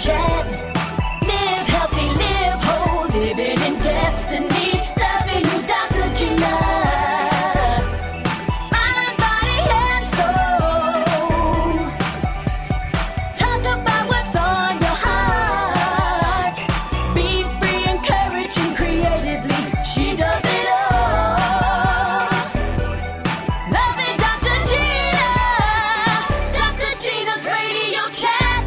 chat. Live healthy, live whole, living in destiny. Loving you, Dr. Gina. Mind, body, and soul. Talk about what's on your heart. Be free, encouraging creatively. She does it all. Loving Dr. Gina. Dr. Gina's Radio Chat.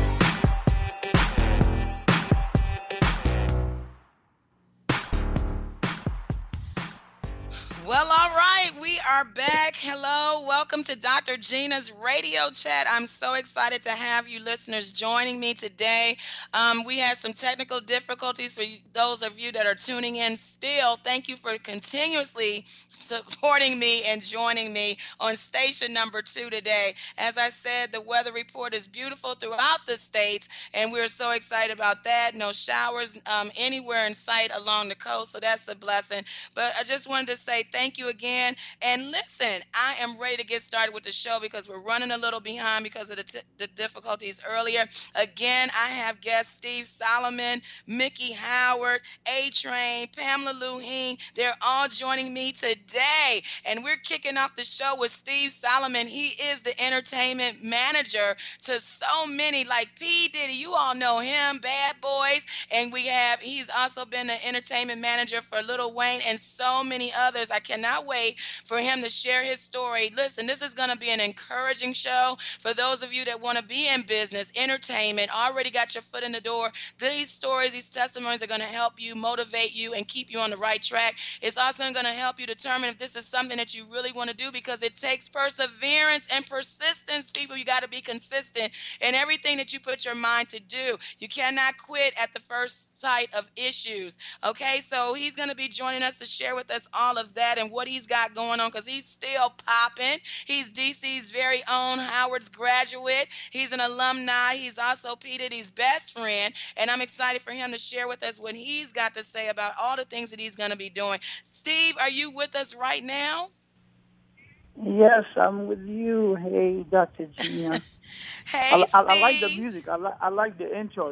Well, all right, we are back. Hello, welcome to Dr. Gina's Radio Chat. I'm so excited to have you listeners joining me today. We had some technical difficulties for those of you that are tuning in still. Thank you for continuously supporting me and joining me on station number 2 today. As I said, the weather report is beautiful throughout the states, and we're so excited about that. No showers anywhere in sight along the coast, so that's a blessing. But I just wanted to say thank you again. And listen, I am ready to get started with the show because we're running a little behind because of the difficulties earlier. Again, I have guests Steve Solomon, Mickey Howard, A-Train, Pamela Luheen. They're all joining me today. And we're kicking off the show with Steve Solomon. He is the entertainment manager to so many, like P. Diddy. You all know him, Bad Boys. And he's also been the entertainment manager for Lil Wayne and so many others. I cannot wait for him to share his story. Listen, this is going to be an encouraging show for those of you that want to be in business, entertainment, already got your foot in the door. These stories, these testimonies are going to help you, motivate you, and keep you on the right track. It's also going to help you determine if this is something that you really want to do because it takes perseverance and persistence, people. You got to be consistent in everything that you put your mind to do. You cannot quit at the first sight of issues. Okay, so he's going to be joining us to share with us all of that and what he's got going on because he's still popping. He's DC's very own Howard's graduate. He's an alumni. He's also P. Diddy's best friend, and I'm excited for him to share with us what he's got to say about all the things that he's going to be doing. Steve, are you with us right now? Yes, I'm with you. Hey, Dr. Gina. Hey, I like the Steve. music. I like the intro.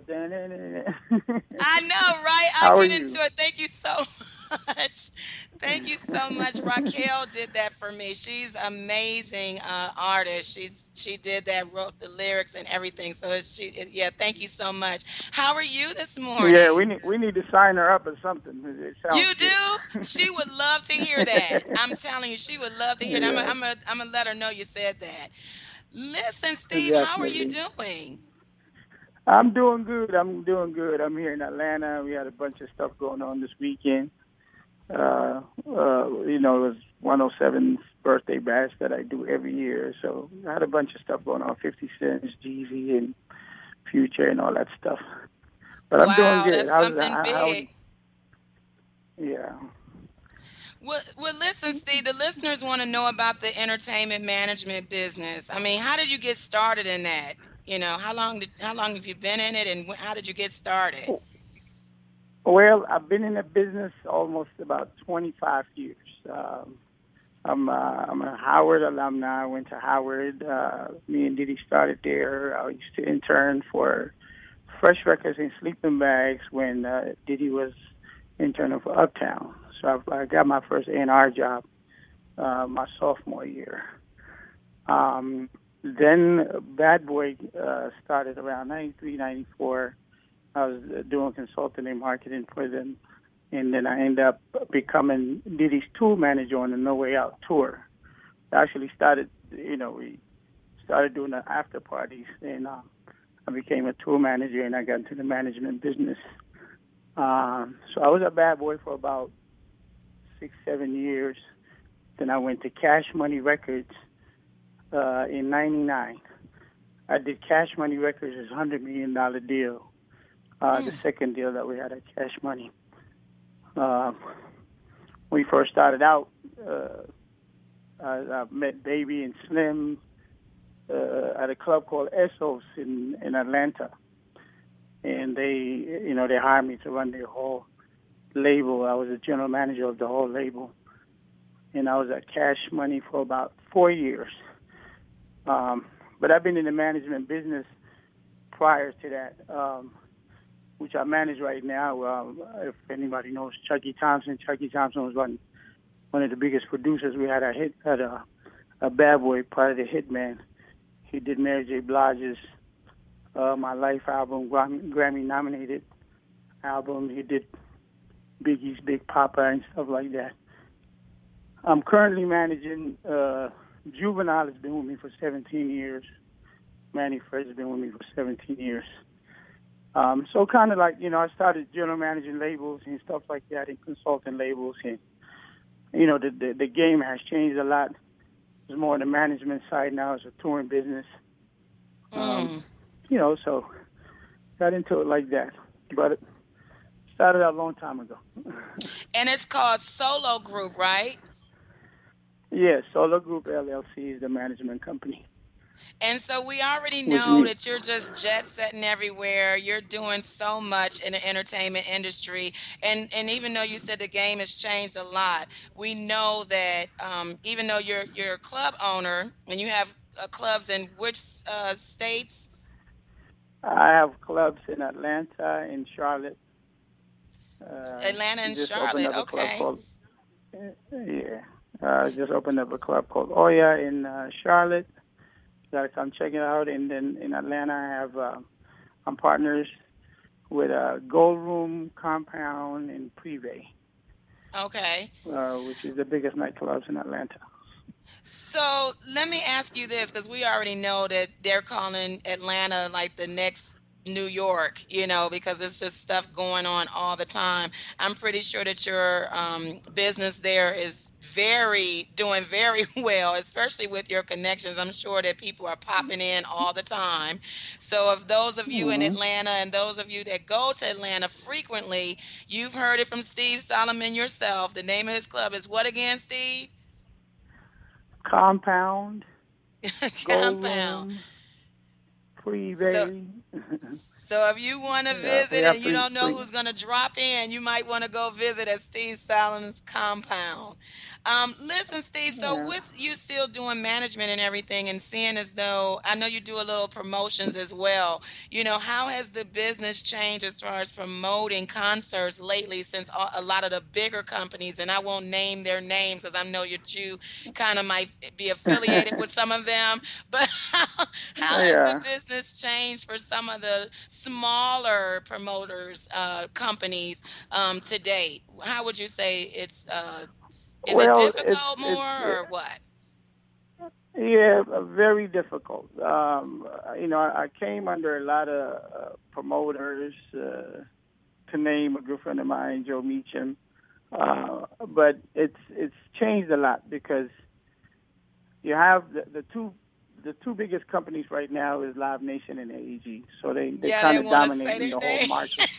I know, right? How I'll are get into you? it. Thank you so much. Thank you so much. Raquel did that for me. She's amazing artist. She did that, wrote the lyrics and everything. So yeah. Thank you so much. How are you this Yeah, morning? we need to sign her up or something. It sounds You do? She would love to hear that. good. I'm telling you, she would love to hear that. Yeah, I'm gonna let her know you said that. Listen, Steve, how are you definitely. doing? I'm doing good. I'm doing good. I'm here in Atlanta. We had a bunch of stuff going on this weekend. It was 107's birthday bash that I do every year. So I had a bunch of stuff going on, 50 Cent, Jeezy, and Future, and all that stuff. But I'm doing Wow, good. that's something How big. yeah. Well, listen, Steve, the listeners want to know about the entertainment management business. I mean, how did you get started in that? You know, how long have you been in it, and how did you get started? Well, I've been in the business almost about 25 years. I'm a Howard alumni. I went to Howard. Me and Diddy started there. I used to intern for Fresh Records and Sleeping Bags when Diddy was interning for Uptown. So I got my first A&R job my sophomore year. Then Bad Boy started around 93, 94. I was doing consulting and marketing for them. And then I ended up becoming Diddy's tour manager on the No Way Out tour. I actually started, we started doing the after parties, and I became a tour manager, and I got into the management business. So I was a Bad Boy for about 6-7 years. Then I went to Cash Money Records in '99. I did Cash Money Records' $100 million deal, the second deal that we had at Cash Money. We first started out, I met Baby and Slim at a club called Essos in Atlanta. And they hired me to run their whole label. I was the general manager of the whole label. And I was at Cash Money for about 4 years. But I've been in the management business prior to that. which I manage right now. If anybody knows Chucky Thompson was one of the biggest producers. We had a Bad Boy, part of the Hitman. He did Mary J. Blige's My Life album, Grammy nominated album. He did Biggie's Big Papa and stuff like that. I'm currently managing Juvenile has been with me for 17 years. Manny Fresh has been with me for 17 years. So kind of like, I started general managing labels and stuff like that and consulting labels. And, the game has changed a lot. It's more on the management side now. It's a touring business. So got into it like that. But it started out a long time ago. And it's called Solo Group, right? Yeah, Solo Group LLC is the management company. And so we already know that you're just jet setting everywhere. You're doing so much in the entertainment industry. And even though you said the game has changed a lot, we know that even though you're a club owner and you have clubs in which states? I have clubs in Atlanta, in Charlotte. Atlanta and Charlotte, okay. Just opened up a club called Oya in Charlotte. Gotta come check it out. And then in Atlanta, I have I'm partners with Gold Room, Compound, and Privé. Okay. Which is the biggest nightclubs in Atlanta. So let me ask you this, because we already know that they're calling Atlanta like the next New York, because it's just stuff going on all the time. I'm pretty sure that your business there is doing very well, especially with your connections. I'm sure that people are popping in all the time. So if those of you in Atlanta and those of you that go to Atlanta frequently, you've heard it from Steve Solomon yourself. The name of his club is what again, Steve? Compound. Compound. Privé. So if you want to visit and you don't know who's going to drop in, you might want to go visit at Steve Solomon's Compound. Listen, Steve, so with you still doing management and everything and seeing as though, I know you do a little promotions as well, how has the business changed as far as promoting concerts lately since a lot of the bigger companies, and I won't name their names because I know you kind of might be affiliated with some of them, but how has the business changed for some of the smaller promoters, companies to date? How would you say it's is it difficult or what? Yeah, very difficult. I came under a lot of promoters, to name a good friend of mine, Joe Meacham, but it's changed a lot because you have the two biggest companies right now is Live Nation and AEG, so they kind of dominate the whole market.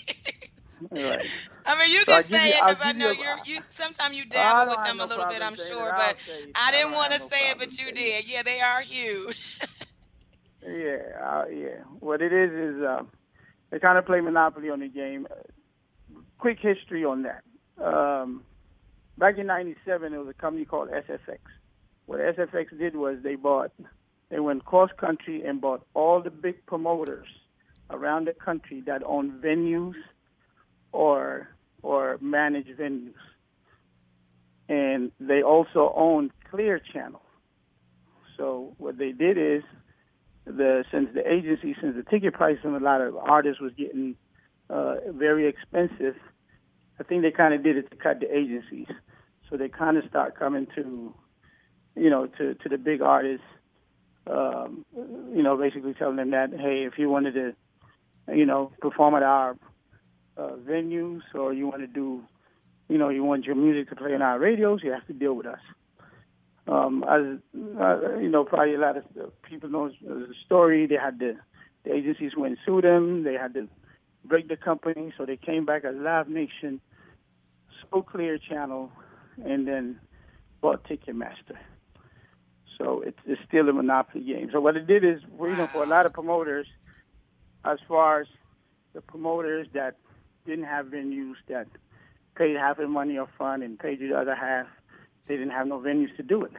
Right. I mean, you can say it because I know you. Sometimes you dabble with them a little bit, I'm sure, but I didn't want to say it, but you did. Yeah, they are huge. Yeah. What it is they kind of play monopoly on the game. Quick history on that. Back in '97, there was a company called SFX. What SFX did was they went cross country and bought all the big promoters around the country that own venues or manage venues. And they also own Clear Channel. So what they did is, since the ticket price from a lot of artists was getting very expensive, I think they kind of did it to cut the agencies. So they kind of start coming to the big artists, basically telling them that, hey, if you wanted to, perform at our venues, or you want to do, you want your music to play on our radios, you have to deal with us. Probably a lot of people know the story. They had the agencies went and sued them. They had to break the company, so they came back as Live Nation, sold Clear Channel, and then bought Ticketmaster. So it's still a monopoly game. So what it did is, for a lot of promoters, as far as the promoters that didn't have venues, that paid half the money up front and paid you the other half, they didn't have no venues to do it.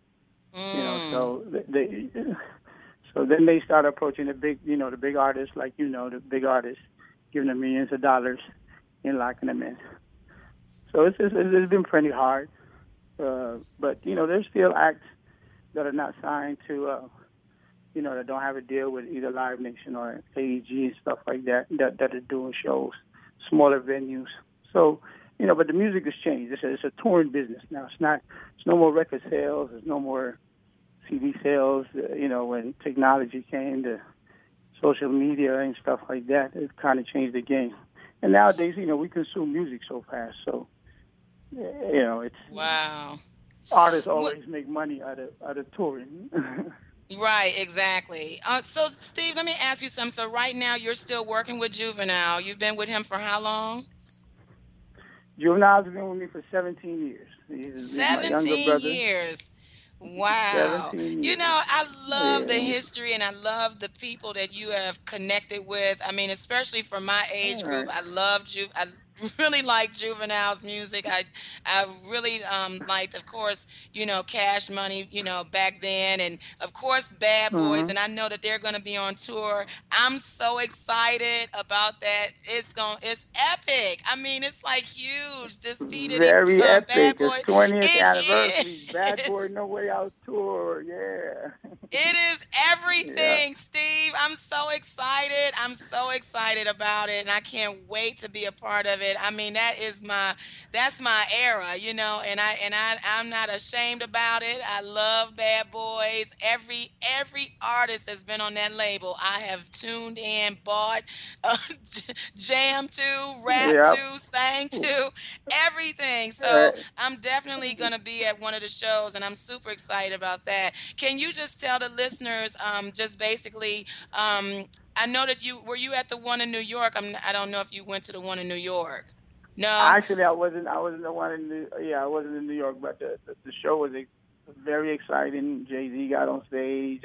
So then they started approaching the big artists, like the big artists, giving them millions of dollars and locking them in. So it's been pretty hard. But, there's still acts that are not signed to, that don't have a deal with either Live Nation or AEG and stuff like that are doing shows, smaller venues. So, but the music has changed. It's a touring business now. It's no more record sales. There's no more CD sales. When technology came to social media and stuff like that, it kind of changed the game. And nowadays, we consume music so fast. So, it's wow. Artists always make money out of touring. Right, exactly. So, Steve, let me ask you something. So, right now, you're still working with Juvenile. You've been with him for how long? Juvenile's been with me for 17 years. He's my younger brother. 17 years. Wow. 17 years. I love the history and I love the people that you have connected with. I mean, especially for my age group, I love I really like Juvenile's music. I really liked, of course, Cash Money, back then, and of course Bad Boys. And I know that they're going to be on tour. I'm so excited about that. It's epic. I mean, it's like huge. This very epic. Bad Boy. It's 20th anniversary. Bad Boy No Way Out tour. Yeah. It is everything, Steve. I'm so excited. I'm so excited about it, and I can't wait to be a part of it. I mean, that's my era, and I'm not ashamed about it. I love Bad Boys. Every artist has been on that label. I have tuned in, bought, jammed to, rapped to, sang to, everything. So I'm definitely gonna be at one of the shows, and I'm super excited about that. Can you just tell the listeners, just basically, I know that were you at the one in New York? I don't know if you went to the one in New York. No. Actually, I wasn't the one in I wasn't in New York, but the show was very exciting. Jay-Z got on stage,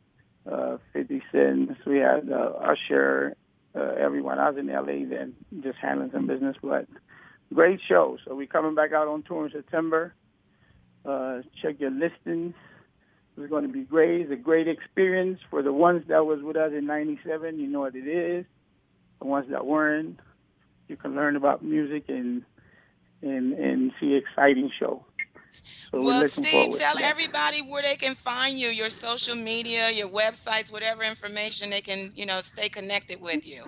50 Cent. We had Usher, everyone. I was in LA then, just handling some business, but great show. So we're coming back out on tour in September. Check your listings. It's going to be great. It's a great experience for the ones that was with us in '97. You know what it is. The ones that weren't, you can learn about music and see an exciting show. So well, Steve, tell everybody where they can find you, your social media, your websites, whatever information they can, stay connected with you.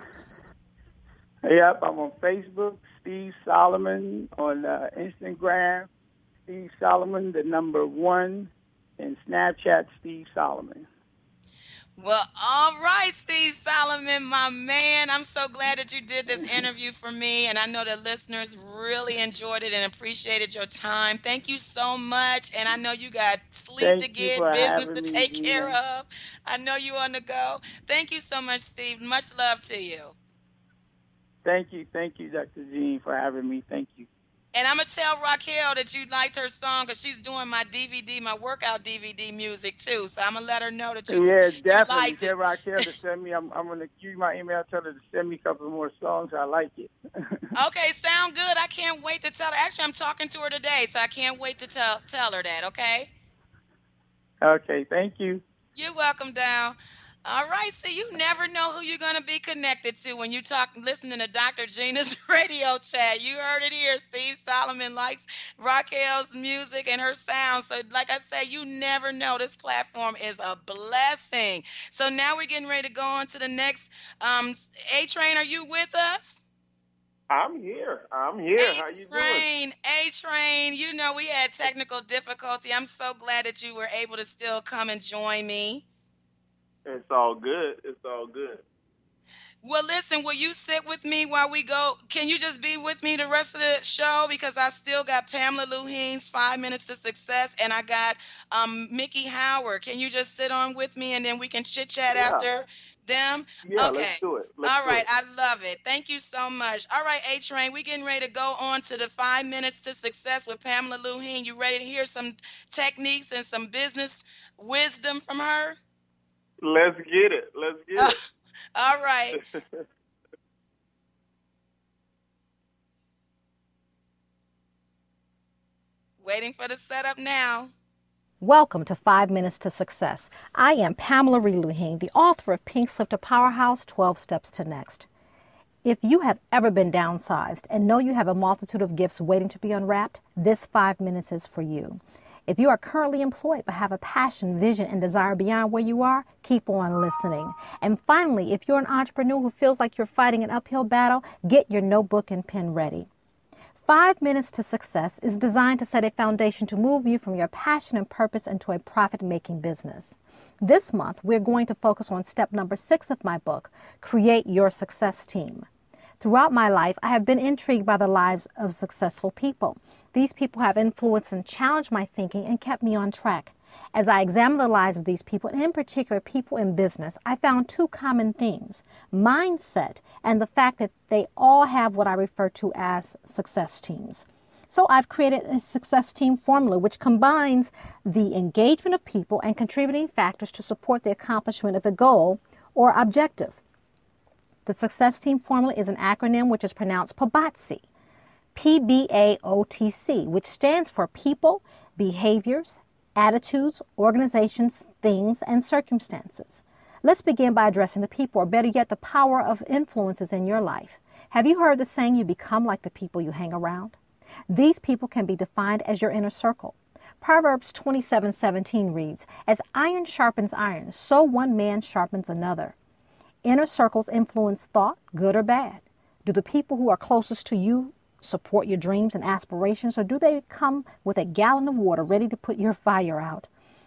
Yep, I'm on Facebook, Steve Solomon, on Instagram, Steve Solomon, the number 1, and Snapchat, Steve Solomon. Well, all right, Steve Solomon, my man. I'm so glad that you did this interview for me, and I know the listeners really enjoyed it and appreciated your time. Thank you so much, and I know you got sleep to get, business to take care of. I know you on the go. Thank you so much, Steve. Much love to you. Thank you, Dr. Jean, for having me. Thank you. And I'm going to tell Raquel that you liked her song because she's doing my workout DVD music too. So I'm going to let her know that you liked tell Raquel to send me. I'm going to give you my email, tell her to send me a couple more songs. I like it. Okay, sound good. I can't wait to tell her. Actually, I'm talking to her today, so I can't wait to tell her that, okay? Okay, thank you. You're welcome, Dow. All right, see, you never know who you're going to be connected to when you listening to Dr. Gina's radio chat. You heard it here. Steve Solomon likes Raquel's music and her sound. So like I said, you never know. This platform is a blessing. So now we're getting ready to go on to the next. A-Train, are you with us? I'm here. How you doing? A-Train, we had technical difficulty. I'm so glad that you were able to still come and join me. It's all good. Well, listen, will you sit with me while we go? Can you just be with me the rest of the show? Because I still got Pamela Luheen's 5 Minutes to Success, and I got Mickey Howard. Can you just sit on with me, and then we can chit-chat after them? Yeah, okay. Let's do it. All right, I love it. Thank you so much. All right, A-Train, we're getting ready to go on to the 5 Minutes to Success with Pamela Luheen. You ready to hear some techniques and some business wisdom from her? Let's get it. All right. Waiting for the setup now. Welcome to 5 Minutes to Success. I am Pamela Luheen, the author of Pink Slip to Powerhouse, 12 Steps to Next. If you have ever been downsized and know you have a multitude of gifts waiting to be unwrapped, this 5 minutes is for you. If you are currently employed but have a passion, vision, and desire beyond where you are, keep on listening. And finally, if you're an entrepreneur who feels like you're fighting an uphill battle, get your notebook and pen ready. 5 Minutes to Success is designed to set a foundation to move you from your passion and purpose into a profit-making business. This month, we're going to focus on step number 6 of my book, Create Your Success Team. Throughout my life, I have been intrigued by the lives of successful people. These people have influenced and challenged my thinking and kept me on track. As I examined the lives of these people, and in particular people in business, I found 2 common themes: mindset and the fact that they all have what I refer to as success teams. So I've created a success team formula which combines the engagement of people and contributing factors to support the accomplishment of a goal or objective. The success team formula is an acronym which is pronounced PBAOTC, P-B-A-O-T-C, which stands for people, behaviors, attitudes, organizations, things, and circumstances. Let's begin by addressing the people, or better yet, the power of influences in your life. Have you heard the saying, you become like the people you hang around? These people can be defined as your inner circle. Proverbs 27:17 reads, as iron sharpens iron, so one man sharpens another. Inner circles influence thought, good or bad. Do the people who are closest to you support your dreams and aspirations, or do they come with a gallon of water ready to put your fire out?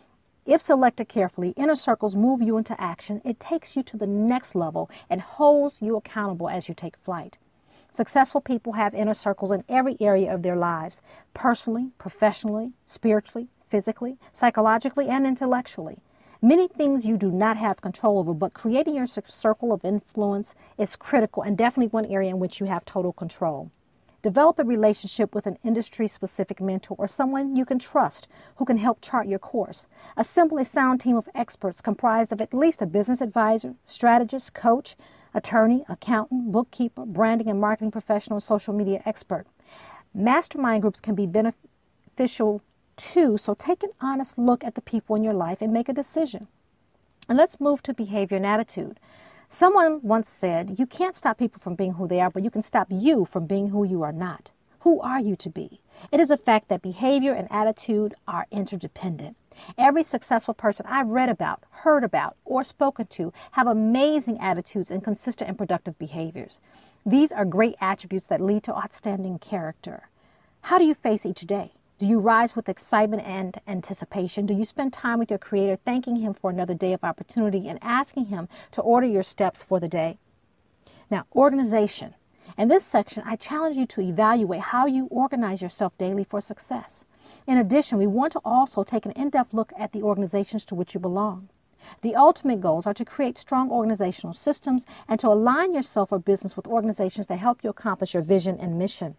If selected carefully, inner circles move you into action. It takes you to the next level and holds you accountable as you take flight. Successful people have inner circles in every area of their lives, personally, professionally, spiritually, physically, psychologically, and intellectually. Many things you do not have control over, but creating your circle of influence is critical and definitely one area in which you have total control. Develop a relationship with an industry-specific mentor or someone you can trust who can help chart your course. Assemble a sound team of experts comprised of at least a business advisor, strategist, coach, attorney, accountant, bookkeeper, branding and marketing professional, social media expert. Mastermind groups can be beneficial too, so take an honest look at the people in your life and make a decision. And let's move to behavior and attitude. Someone once said, you can't stop people from being who they are, but you can stop you from being who you are not. Who are you to be? It is a fact that behavior and attitude are interdependent. Every successful person I've read about, heard about, or spoken to have amazing attitudes and consistent and productive behaviors. These are great attributes that lead to outstanding character. How do you face each day? Do you rise with excitement and anticipation? Do you spend time with your Creator, thanking Him for another day of opportunity and asking Him to order your steps for the day? Now, organization. In this section, I challenge you to evaluate how you organize yourself daily for success. In addition, we want to also take an in-depth look at the organizations to which you belong. The ultimate goals are to create strong organizational systems and to align yourself or business with organizations that help you accomplish your vision and mission.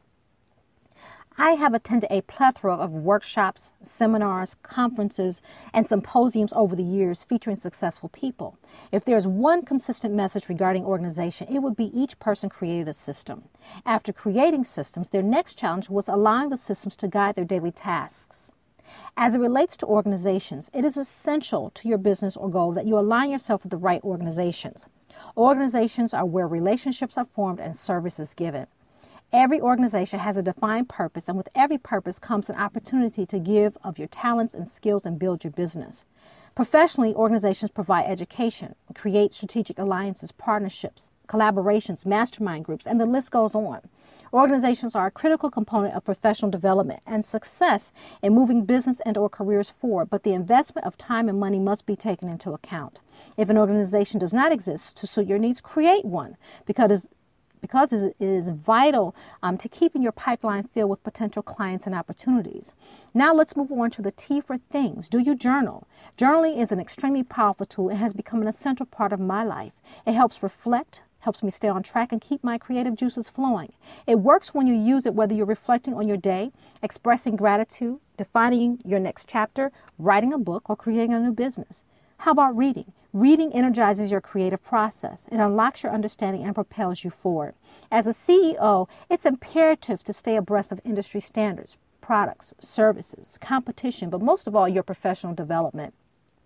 I have attended a plethora of workshops, seminars, conferences, and symposiums over the years featuring successful people. If there's one consistent message regarding organization, it would be each person created a system. After creating systems, their next challenge was allowing the systems to guide their daily tasks. As it relates to organizations, it is essential to your business or goal that you align yourself with the right organizations. Organizations are where relationships are formed and service is given. Every organization has a defined purpose, and with every purpose comes an opportunity to give of your talents and skills and build your business. Professionally, organizations provide education, create strategic alliances, partnerships, collaborations, mastermind groups, and the list goes on. Organizations are a critical component of professional development and success in moving business and/or careers forward, but the investment of time and money must be taken into account. If an organization does not exist to suit your needs, create one because it is vital to keeping your pipeline filled with potential clients and opportunities. Now let's move on to the T for things. Do you journal? Journaling is an extremely powerful tool and has become an essential part of my life. It helps reflect, helps me stay on track and keep my creative juices flowing. It works when you use it whether you're reflecting on your day, expressing gratitude, defining your next chapter, writing a book, or creating a new business. How about reading? Reading energizes your creative process. It unlocks your understanding and propels you forward. As a CEO, it's imperative to stay abreast of industry standards, products, services, competition, but most of all, your professional development.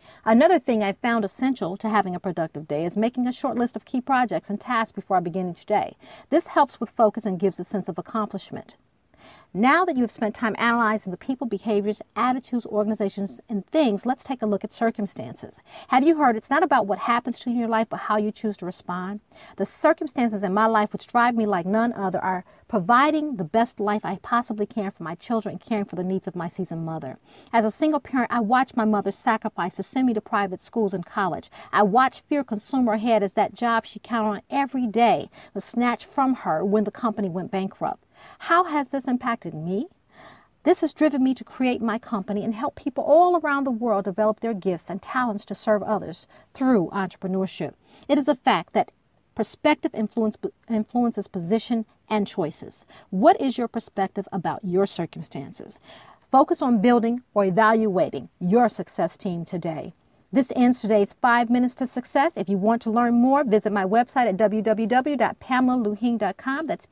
Another thing I found essential to having a productive day is making a short list of key projects and tasks before I begin each day. This helps with focus and gives a sense of accomplishment. Now that you have spent time analyzing the people, behaviors, attitudes, organizations, and things, let's take a look at circumstances. Have you heard it's not about what happens to you in your life, but how you choose to respond? The circumstances in my life which drive me like none other are providing the best life I possibly can for my children and caring for the needs of my seasoned mother. As a single parent, I watched my mother sacrifice to send me to private schools and college. I watched fear consume her head as that job she counted on every day was snatched from her when the company went bankrupt. How has this impacted me? This has driven me to create my company and help people all around the world develop their gifts and talents to serve others through entrepreneurship. It is a fact that perspective influences position and choices. What is your perspective about your circumstances? Focus on building or evaluating your success team today. This ends today's 5 Minutes to Success. If you want to learn more, visit my website at www.pamelaluhing.com. That's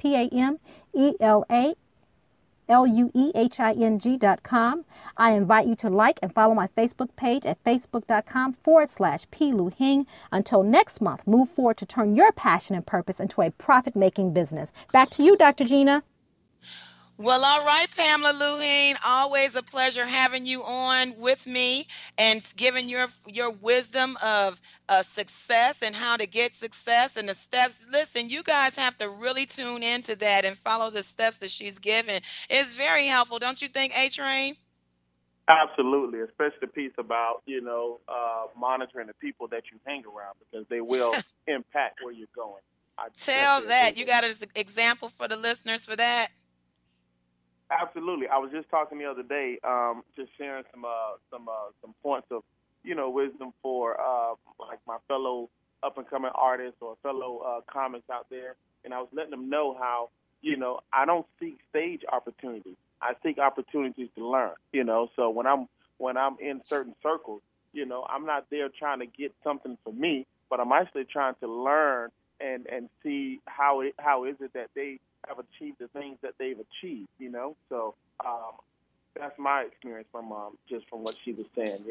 PAMELALUEHING.com. I invite you to like and follow my Facebook page at facebook.com/PLuHing. Until next month, move forward to turn your passion and purpose into a profit-making business. Back to you, Dr. Gina. Well, all right, Pamela Luheen, always a pleasure having you on with me and giving your wisdom of success and how to get success and the steps. Listen, you guys have to really tune into that and follow the steps that she's given. It's very helpful, don't you think, A-Train? Absolutely, especially the piece about, monitoring the people that you hang around because they will impact where you're going. Tell that. You got an example for the listeners for that? Absolutely. I was just talking the other day, just sharing some points of, wisdom for like my fellow up and coming artists or fellow comics out there, and I was letting them know how, I don't seek stage opportunities. I seek opportunities to learn. So when I'm in certain circles, I'm not there trying to get something for me, but I'm actually trying to learn and see how is it that they have achieved the things that they've achieved, So that's my experience from just from what she was saying,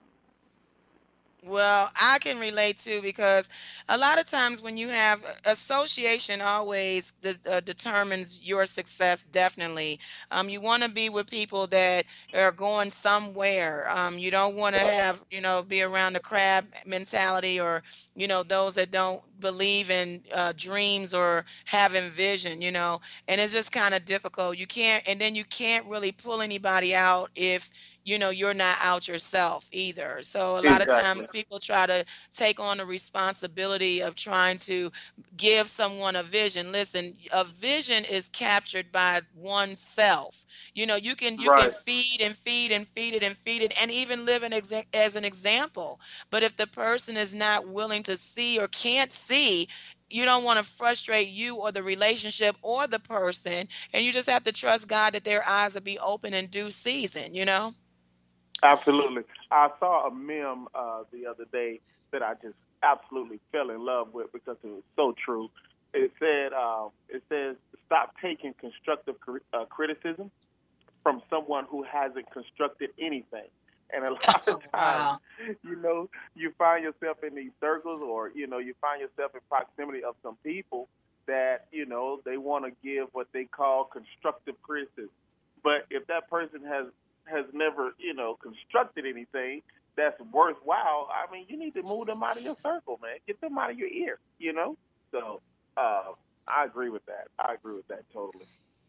Well, I can relate too because a lot of times when you have association always determines your success, definitely. You want to be with people that are going somewhere. You don't want to have, be around the crab mentality or, those that don't believe in dreams or having vision, and it's just kind of difficult. And then you can't really pull anybody out if you're not out yourself either. So a lot of Exactly. times people try to take on the responsibility of trying to give someone a vision. Listen, a vision is captured by oneself. You can Right. feed and feed and feed it and feed it and even live as an example. But if the person is not willing to see or can't see, you don't want to frustrate you or the relationship or the person, and you just have to trust God that their eyes will be open in due season. Absolutely. I saw a meme the other day that I just absolutely fell in love with because it was so true. It says, stop taking constructive criticism from someone who hasn't constructed anything. And a lot of times, Wow. you find yourself in these circles or, you find yourself in proximity of some people that, they want to give what they call constructive criticism. But if that person has never, constructed anything that's worthwhile, I mean, you need to move them out of your circle, man. Get them out of your ear. So I agree with that. I agree with that totally.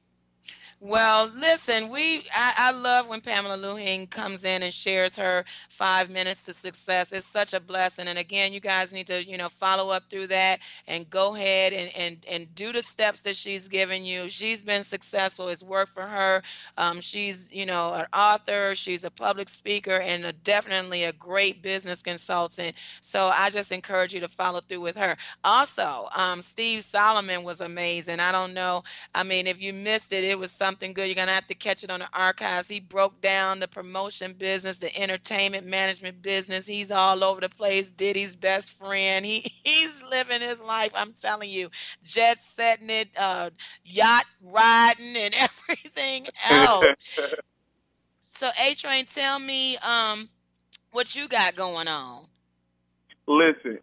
Well, listen, I love when Pamela Luhing comes in and shares her 5 minutes to success. It's such a blessing. And again, you guys need to, follow up through that and go ahead and do the steps that she's given you. She's been successful. It's worked for her. She's, an author, she's a public speaker, and definitely a great business consultant. So I just encourage you to follow through with her. Also, Steve Solomon was amazing. I don't know. I mean, if you missed it, it was something good. You're going to have to catch it on the archives. He broke down the promotion business, the entertainment management business. He's all over the place. Diddy's best friend. He's living his life. I'm telling you, jet setting it, yacht riding and everything else. So A-Train, tell me, What you got going on? Listen,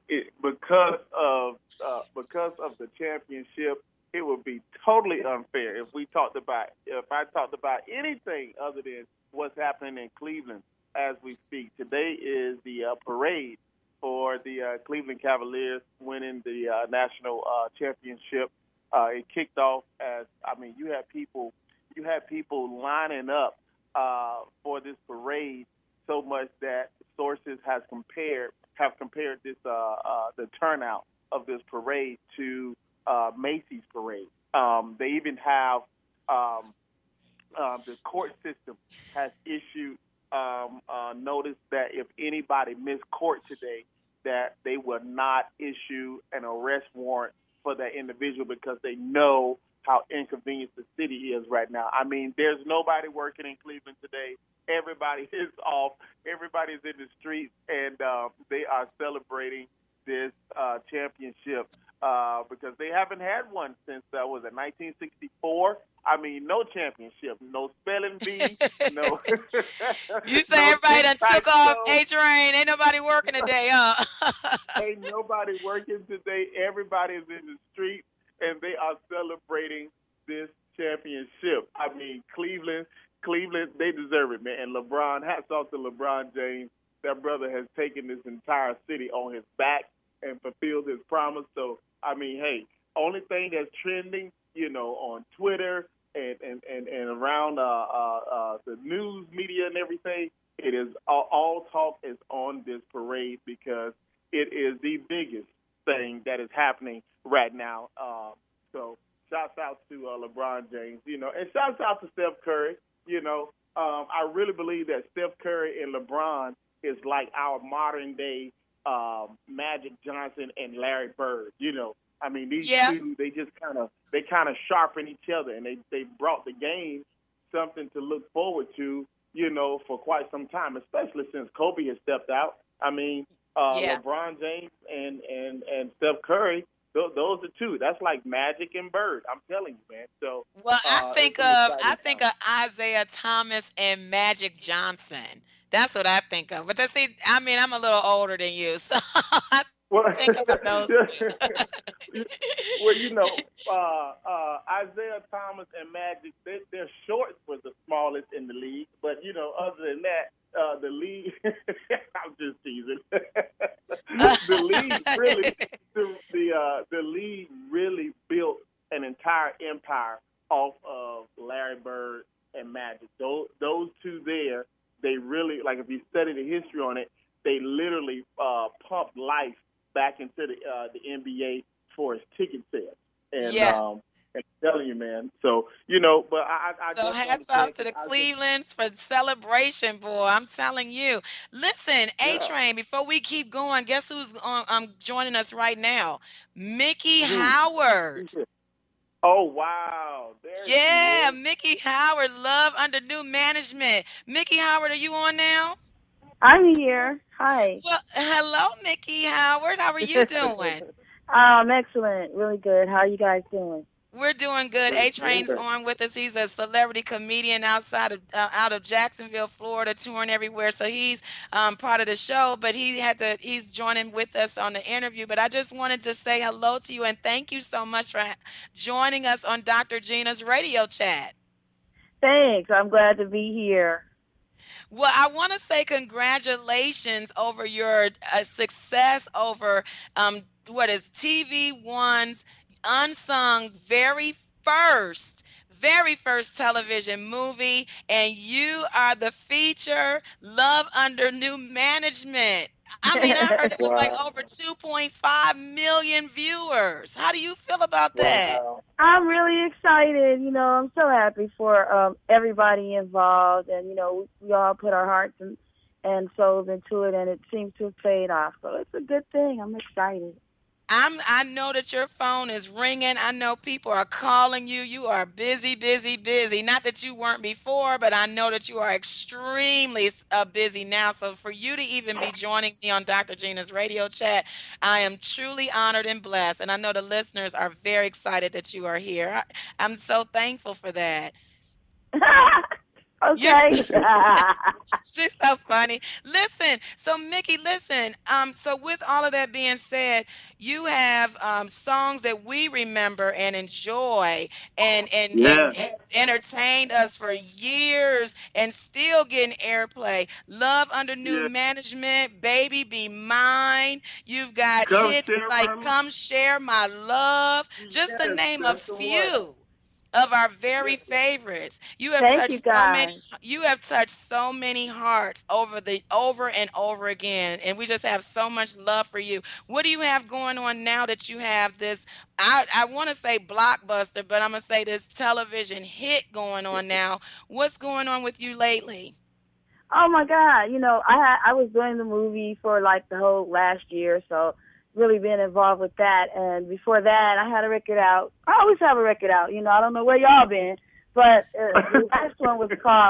because of the championship, it would be totally unfair if I talked about anything other than what's happening in Cleveland as we speak. Today is the parade for the Cleveland Cavaliers winning the national championship. It kicked off as you had people lining up for this parade so much that sources have compared this the turnout of this parade to Macy's parade. They even have um, the court system has issued notice that if anybody missed court today, that they will not issue an arrest warrant for that individual because they know how inconvenient the city is right now. I mean, there's nobody working in Cleveland today. Everybody is off. Everybody's in the streets, and they are celebrating this championship because they haven't had one since was it 1964. I mean, no championship, no spelling bee, no You say no everybody tic done tac took off toe. A Train. Ain't nobody working today, huh? Ain't nobody working today. Everybody is in the street, and they are celebrating this championship. I mean, Cleveland, they deserve it, man. And LeBron, hats off to LeBron James. That brother has taken this entire city on his back and fulfilled his promise. So, I mean, hey, only thing that's trending, on Twitter and around the news media and everything, it is all talk is on this parade because it is the biggest thing that is happening right now. So shouts out to LeBron James, and shouts out to Steph Curry. I really believe that Steph Curry and LeBron is like our modern day Magic Johnson and Larry Bird. I mean these Yeah. two they kind of sharpen each other, and they brought the game something to look forward to. For quite some time, especially since Kobe has stepped out. I mean, Yeah. LeBron James and Steph Curry, those are two. That's like Magic and Bird. I'm telling you, man. So Well, I it's think an of I exciting think time. of Isaiah Thomas and Magic Johnson. That's what I think of. But see, I mean, I'm a little older than you, so I Well, think about those well, two. Isaiah Thomas and Magic, their shorts was the smallest in the league. But other than that, the league. I'm just teasing. the league really, the league really built an entire empire off of Larry Bird and Magic. Those two there, they really like. If you study the history on it, they literally pumped life back into the NBA for its ticket sales. And Yes. I'm telling you, man. So but I So definitely hats off understand to the because I just Clevelands for the celebration, boy. I'm telling you. Listen, A yeah. Train, before we keep going, guess who's joining us right now? Mickey Who? Howard. Who's this? Oh wow, there she Yeah, is. Mickey Howard, Love Under New Management. Mickey Howard, are you on now? I'm here. Hi. Well, hello, Mickey Howard. How are you doing? Excellent. Really good. How are you guys doing? We're doing good. Pretty A good. Train's on with us. He's a celebrity comedian out of Jacksonville, Florida, touring everywhere. So he's part of the show, but he's joining with us on the interview. But I just wanted to say hello to you and thank you so much for joining us on Dr. Gina's radio chat. Thanks. I'm glad to be here. Well, I want to say congratulations over your success over what is TV One's unsung very first television movie, and you are the feature Love Under New Management. I mean, I heard it was like Wow. over 2.5 million viewers. How do you feel about that? Wow. I'm really excited. I'm so happy for everybody involved, and we all put our hearts and souls into it, and it seems to have paid off. So it's a good thing. I'm excited. I know that your phone is ringing. I know people are calling you. You are busy, busy, busy. Not that you weren't before, but I know that you are extremely busy now. So for you to even be joining me on Dr. Gina's radio chat, I am truly honored and blessed. And I know the listeners are very excited that you are here. I'm so thankful for that. Okay. She's so funny. Listen, so Mickey, listen. So with all of that being said, you have songs that we remember and enjoy, and Yes. has entertained us for years, and still getting airplay. Love under new Yes. management, baby, be mine. You've got Come hits share like my. "Come Share My Love," just to Yes, name a that's the one. few of our very Yes. favorites. You have Thank touched you so many guys. you have touched so many hearts over and over again, and we just have so much love for you. What do you have going on now that you have this, I want to say blockbuster, but I'm going to say this television hit going on now? What's going on with you lately? Oh my God! I was doing the movie for like the whole last year, so really being involved with that. And before that, I had a record out. I always have a record out. I don't know where y'all been, but the last one was called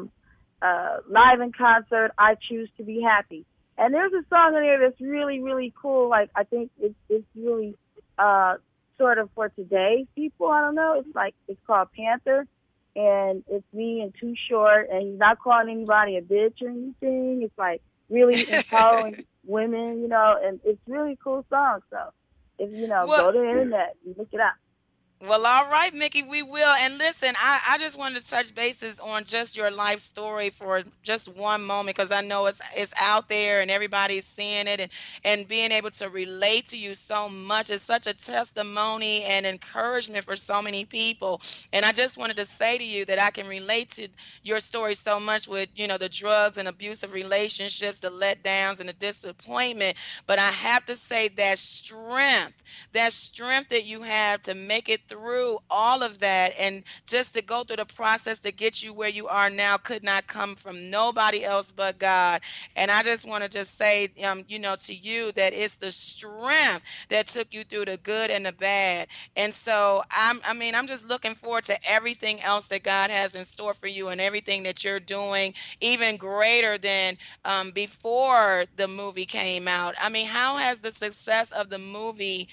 Live in Concert. I Choose to Be Happy. And there's a song in there that's really really cool. Like I think it's really uh sort of for today's people. I don't know. It's called Panther, and it's me and Too Short, and he's not calling anybody a bitch or anything. It's like really empowering women, and it's really cool song. So if Well, go to the internet and look it up. Well, all right, Mickey, we will. And listen, I just wanted to touch bases on just your life story for just one moment, because I know it's out there and everybody's seeing it, and being able to relate to you so much is such a testimony and encouragement for so many people. And I just wanted to say to you that I can relate to your story so much with, the drugs and abusive relationships, the letdowns and the disappointment. But I have to say that strength that you have to make it through all of that, and just to go through the process to get you where you are now, could not come from nobody else but God. And I just want to just say, to you, that it's the strength that took you through the good and the bad. And so I'm just looking forward to everything else that God has in store for you, and everything that you're doing, even greater than before the movie came out. I mean, how has the success of the movie,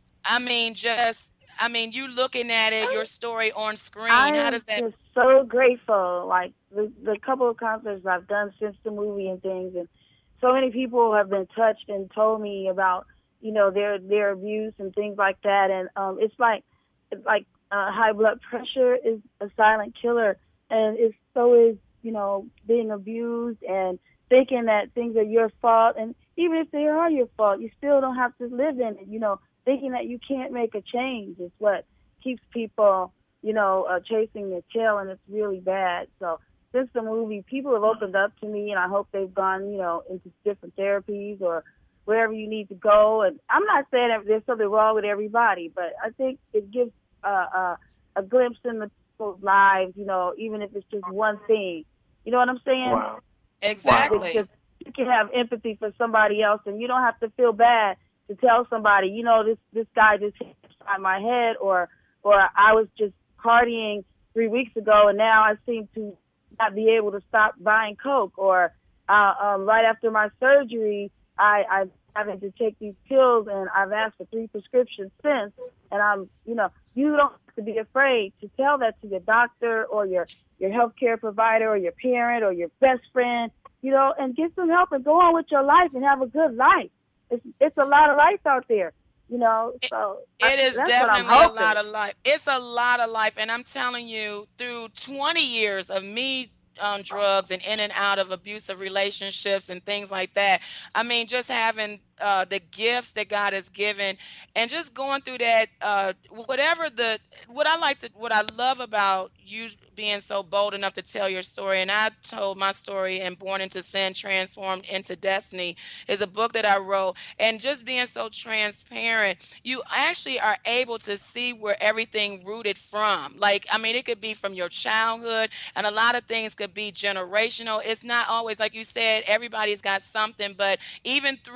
you looking at it, your story on I screen, how am does that? just so grateful. Like the couple of concerts I've done since the movie and things, and so many people have been touched and told me about their abuse and things like that. And it's like high blood pressure is a silent killer, and it's so is being abused and thinking that things are your fault. And even if they are your fault, you still don't have to live in it. Thinking that you can't make a change is what keeps people, chasing their tail, and it's really bad. So since the movie, people have opened up to me, and I hope they've gone, into different therapies or wherever you need to go. And I'm not saying that there's something wrong with everybody, but I think it gives a glimpse in the people's lives, even if it's just one thing. You know what I'm saying? Wow. It's Exactly. just you can have empathy for somebody else, and you don't have to feel bad to tell somebody, this guy just hit inside my head, or I was just partying 3 weeks ago, and now I seem to not be able to stop buying coke, or right after my surgery, I'm having to take these pills, and I've asked for 3 prescriptions since, and you don't have to be afraid to tell that to your doctor or your healthcare provider or your parent or your best friend, and get some help and go on with your life and have a good life. It's a lot of life out there, so It is that's what I'm definitely a hoping. lot of life. It's a lot of life. And I'm telling you, through 20 years of me on drugs and in and out of abusive relationships and things like that, just having the gifts that God has given, and just going through that, what I love about you being so bold enough to tell your story, and I told my story in Born into Sin, Transformed into Destiny, is a book that I wrote. And just being so transparent, you actually are able to see where everything rooted from. Like, it could be from your childhood, and a lot of things could be generational. It's not always, like you said, everybody's got something, but even through whatever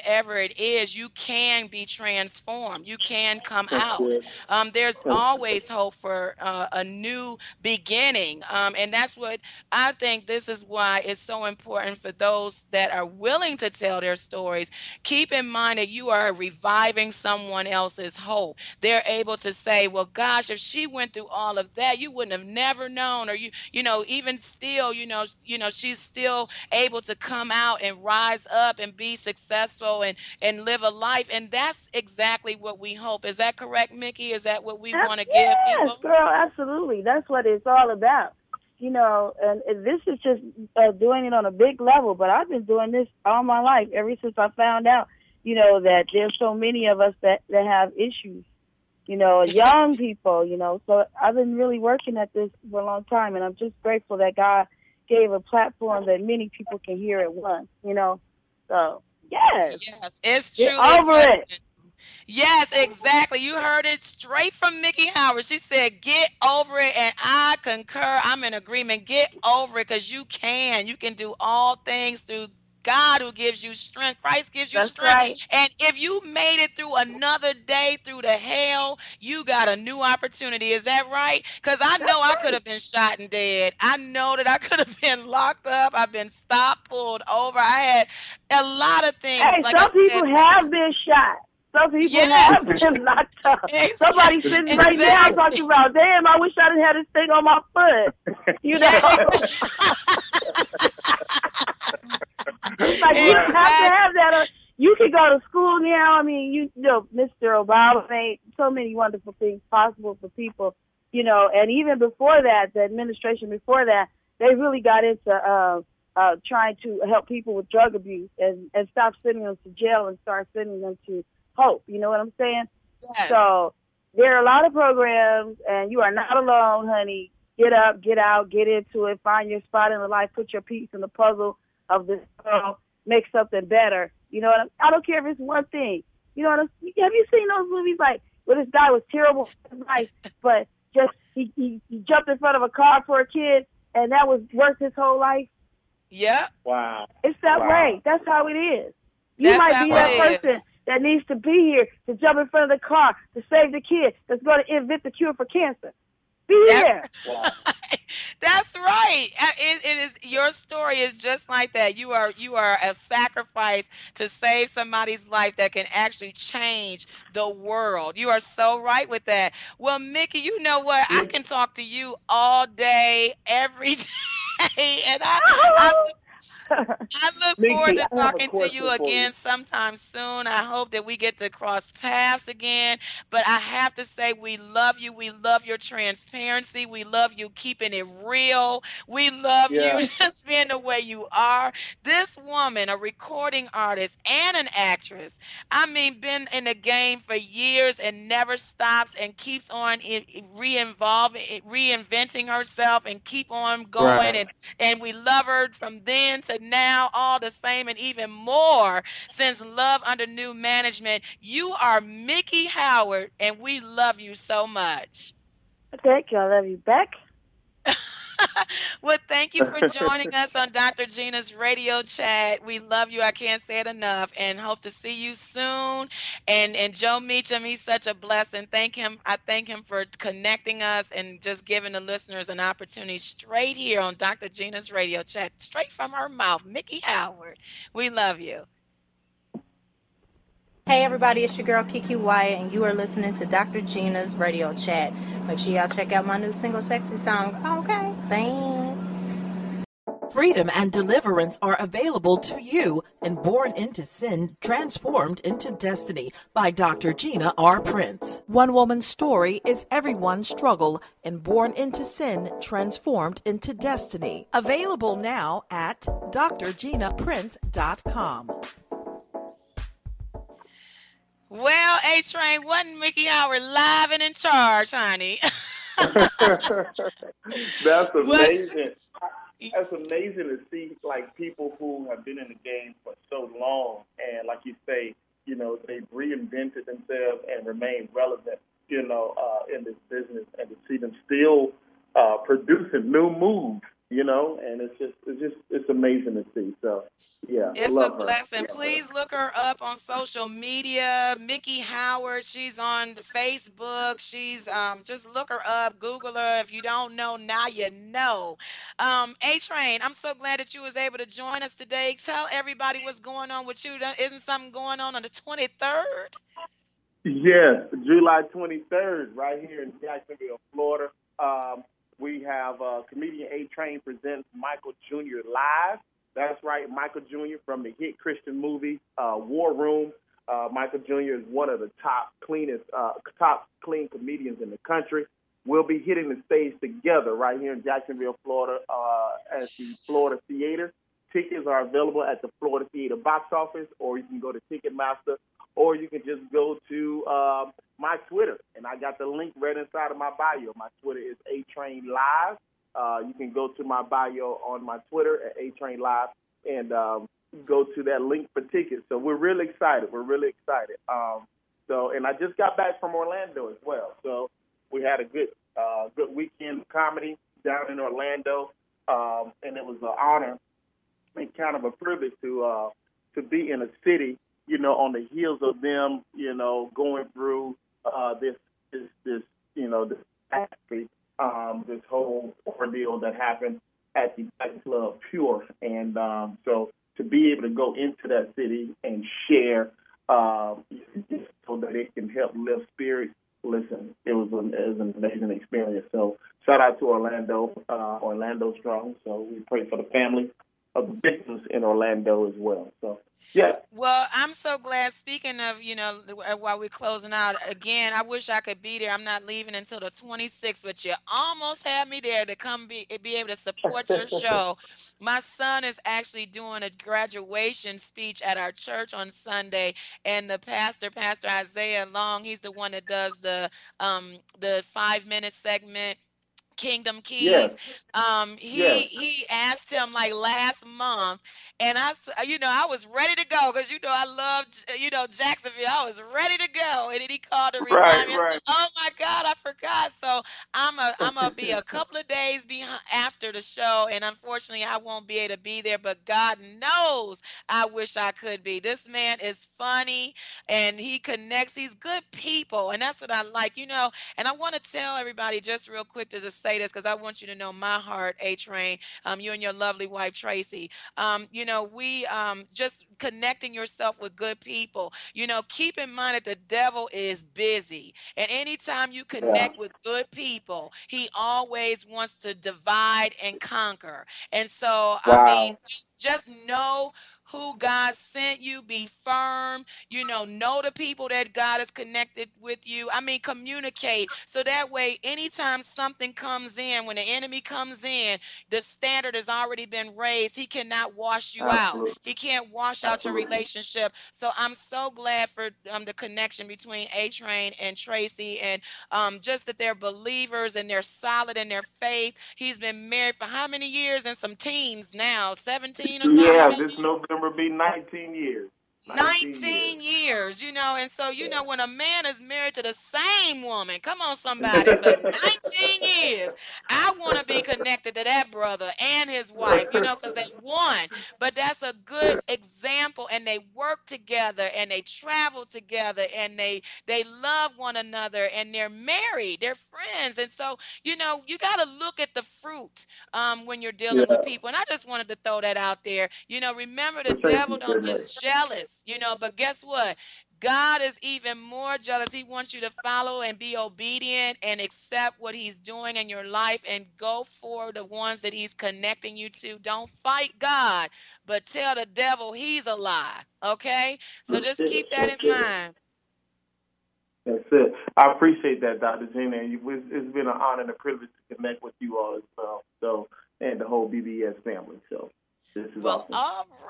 whatever it is, you can be transformed. You can come That's out. good. There's always hope for a new beginning. And that's what I think. This is why it's so important for those that are willing to tell their stories. Keep in mind that you are reviving someone else's hope. They're able to say, well, gosh, if she went through all of that, you wouldn't have never known. Or even still, she's still able to come out and rise up and be successful and live a life. And that's exactly what we hope. Is that correct, Mickey? Is that what we want to give Yes, people? girl, absolutely. That's what it's all about. And this is just doing it on a big level, but I've been doing this all my life, ever since I found out, that there's so many of us that have issues, young people, so I've been really working at this for a long time, and I'm just grateful that God gave a platform that many people can hear at once, so yes, Yes, it's get truly a over it. blessing. Yes, exactly. You heard it straight from Mickey Howard. She said, get over it. And I concur. I'm in agreement. Get over it, because you can. You can do all things through God who gives you strength. Christ gives you That's strength. right. And if you made it through another day through the hell, you got a new opportunity. Is that right? Because I know I could have been shot and dead. I know that I could have been locked up. I've been stopped, pulled over. I had a lot of things. Hey, Like I some people said, have been shot. Some people yes. have been locked up. Somebody sitting right now talking about, damn, I wish I didn't have this thing on my foot. It's like, you don't have to have that. You can go to school now. I mean, Mr. Obama made so many wonderful things possible for people, and even before that, the administration before that, they really got into trying to help people with drug abuse and stop sending them to jail and start sending them to hope. You know what I'm saying? Yes. So there are a lot of programs, and you are not alone, honey. Get up, get out, get into it, find your spot in the life, put your piece in the puzzle of this world, make something better. I don't care if it's one thing. Have you seen those movies like where this guy was terrible in his life, but just he jumped in front of a car for a kid, and that was worth his whole life? Yep. Wow. It's that way. That's how it is. You might be that person that needs to be here to jump in front of the car to save the kid that's going to invent the cure for cancer. Be here. That's right. It is. Your story is just like that. You are a sacrifice to save somebody's life that can actually change the world. You are so right with that. Well, Mickey, you know what? I can talk to you all day, every day, and I look forward to talking to you again sometime soon. I hope that we get to cross paths again. But I have to say, we love you. We love your transparency. We love you keeping it real. We love you just being the way you are. This woman, a recording artist and an actress, been in the game for years and never stops and keeps on reinventing herself and keep on going. Right. And we love her from then to now, all the same, and even more since Love Under New Management. You are Mickey Howard, and we love you so much. Thank you. I love you back. Well, thank you for joining us on Dr. Gina's Radio Chat. We love you. I can't say it enough, and hope to see you soon. And Joe Meacham, he's such a blessing. I thank him for connecting us and just giving the listeners an opportunity straight here on Dr. Gina's Radio Chat, straight from her mouth. Mickey Howard, we love you. Hey everybody, it's your girl Kiki Wyatt, and you are listening to Dr. Gina's Radio Chat. Make sure y'all check out my new single, Sexy Song. Okay, thanks. Freedom and deliverance are available to you in Born into Sin, Transformed into Destiny by Dr. Gina R. Prince. One woman's story is everyone's struggle in Born into Sin, Transformed into Destiny. Available now at drginaprince.com. Well, A-Train, wasn't Mickey Howard live and in charge, honey? That's amazing. That's amazing to see, like, people who have been in the game for so long, and like you say, they've reinvented themselves and remain relevant, in this business, and to see them still producing new moves and it's amazing to see. So, yeah, It's a love her. blessing. Please look her up on social media. Mickey Howard. She's on Facebook. She's just look her up. Google her. If you don't know, now you know. A Train, I'm so glad that you was able to join us today. Tell everybody what's going on with you. Isn't something going on the 23rd? Yes, July 23rd, right here in Jacksonville, Florida. We have comedian A Train presents Michael Jr. live. That's right, Michael Jr. from the hit Christian movie War Room. Michael Jr. is one of the top clean comedians in the country. We'll be hitting the stage together right here in Jacksonville, Florida, at the Florida Theater. Tickets are available at the Florida Theater box office, or you can go to Ticketmaster, or you can just go to my Twitter, and I got the link right inside of my bio. My Twitter is A-Train Live. You can go to my bio on my Twitter at A-Train Live and go to that link for tickets. So we're really excited. And I just got back from Orlando as well. So we had a good weekend of comedy down in Orlando, and it was an honor and kind of a privilege to be in a city, on the heels of them, going through this this whole ordeal that happened at the Black Club Pure, and so to be able to go into that city and share, so that it can help lift spirits. Listen, it was an amazing experience. So shout out to Orlando Strong. So we pray for the family of the victims in Orlando as well. So, yeah. Well, I'm so glad. Speaking of, while we're closing out, again, I wish I could be there. I'm not leaving until the 26th, but you almost had me there to come be able to support your show. My son is actually doing a graduation speech at our church on Sunday, and the Pastor Isaiah Long, he's the one that does the 5-minute segment, Kingdom Keys. Yes. He asked him like last month, and I was ready to go because I love Jacksonville. I was ready to go, and then he called to remind me. I said, "Oh my God, I forgot." So I'm gonna be a couple of days behind after the show, and unfortunately I won't be able to be there. But God knows I wish I could be. This man is funny, and he connects. He's good people, and that's what I like. And I want to tell everybody just real quick to just say this because I want you to know my heart, A-Train, you and your lovely wife, Tracy. We just connecting yourself with good people. Keep in mind that the devil is busy. And anytime you connect with good people, he always wants to divide and conquer. And so, I mean, just know who God sent you. Be firm. Know the people that God has connected with you. I mean, communicate so that way, anytime something comes in, when the enemy comes in, the standard has already been raised. He cannot wash you out. He can't wash out your relationship. So I'm so glad for the connection between A-Train and Tracy, and just that they're believers and they're solid in their faith. He's been married for how many years? And some teens now, 17 or something. Yeah, this November be 19 years. 19 years, and so, when a man is married to the same woman, come on, somebody, for 19 years, I want to be connected to that brother and his wife, because they won. But that's a good example, and they work together, and they travel together, and they love one another, and they're married, they're friends. And so, you got to look at the fruit when you're dealing with people. And I just wanted to throw that out there. Remember, the devil is jealous. But guess what? God is even more jealous. He wants you to follow and be obedient and accept what he's doing in your life and go for the ones that he's connecting you to. Don't fight God, but tell the devil he's a lie. Okay? So just keep that in mind. That's it. I appreciate that, Dr. Gina. It's been an honor and a privilege to connect with you all as well. So, and the whole BBS family. So. Well, awesome.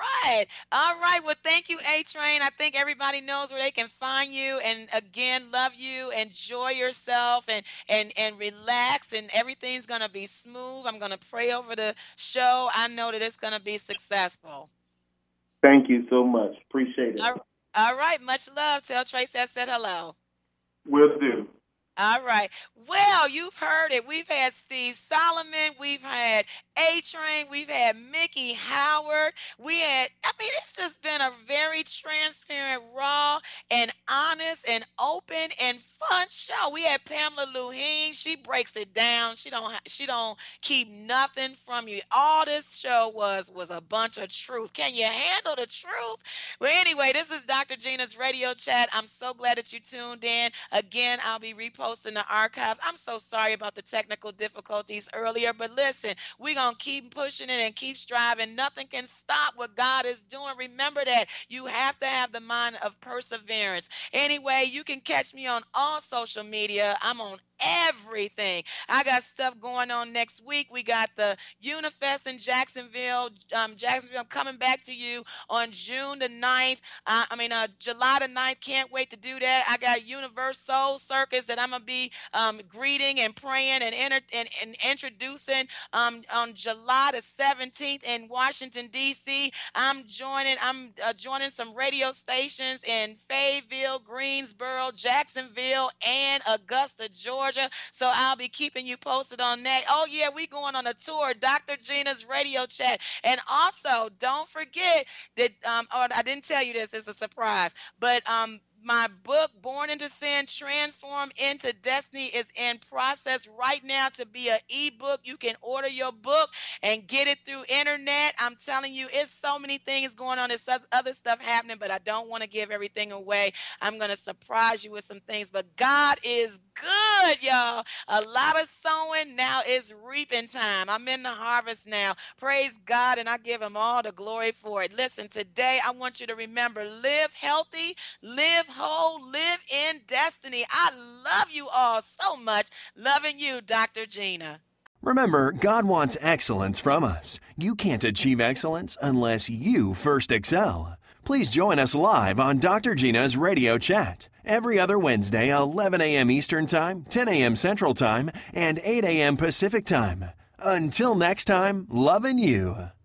All right. Well, thank you, A-Train. I think everybody knows where they can find you. And again, love you. Enjoy yourself and relax. And everything's going to be smooth. I'm going to pray over the show. I know that it's going to be successful. Thank you so much. Appreciate it. All right. Much love. Tell Tracy I said hello. Will do. All right. Well, you've heard it. We've had Steve Solomon. We've had A-Train. We've had Mickey Howard. It's just been a very transparent, raw, and honest, and open, and fun show. We had Pamela Luheen. She breaks it down. She don't keep nothing from you. All this show was a bunch of truth. Can you handle the truth? Well, anyway, this is Dr. Gina's Radio Chat. I'm so glad that you tuned in. Again, I'll be reposting the archives. I'm so sorry about the technical difficulties earlier, but listen, we're going to keep pushing it and keep striving. Nothing can stop what God is doing. Remember that you have to have the mind of perseverance. Anyway, you can catch me on all social media. I'm on everything. I got stuff going on next week. We got the Unifest in Jacksonville. Jacksonville, I'm coming back to you on June the 9th. July the 9th. Can't wait to do that. I got Universal Circus that I'm going to be greeting and praying and introducing on July the 17th in Washington, D.C. I'm joining some radio stations in Fayetteville, Greensboro, Jacksonville, and Augusta, Georgia. So I'll be keeping you posted on that. Oh, yeah, we going on a tour, Dr. Gina's Radio Chat. And also, don't forget that, I didn't tell you this, it's a surprise, but my book, Born into Sin, Transform into Destiny, is in process right now to be an ebook. You can order your book and get it through internet. I'm telling you, it's so many things going on. There's other stuff happening, but I don't want to give everything away. I'm going to surprise you with some things, but God is good, y'all. A lot of sowing, now is reaping time. I'm in the harvest now. Praise God, and I give him all the glory for it. Listen, today I want you to remember, live healthy, live whole, live in destiny. I love you all so much. Loving you, Dr. Gina. Remember, God wants excellence from us. You can't achieve excellence unless you first excel. Please join us live on Dr. Gina's Radio Chat every other Wednesday, 11 a.m. Eastern Time, 10 a.m. Central Time, and 8 a.m. Pacific Time. Until next time, loving you.